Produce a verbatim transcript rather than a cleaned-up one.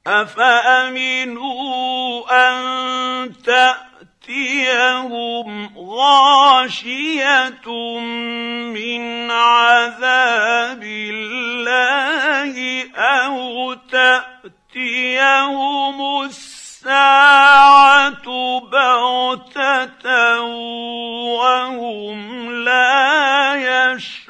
أفأمنوا أن تأتيهم غاشية من عذاب الله أو تأتيهم الساعة بغتة وهم لا يشعرون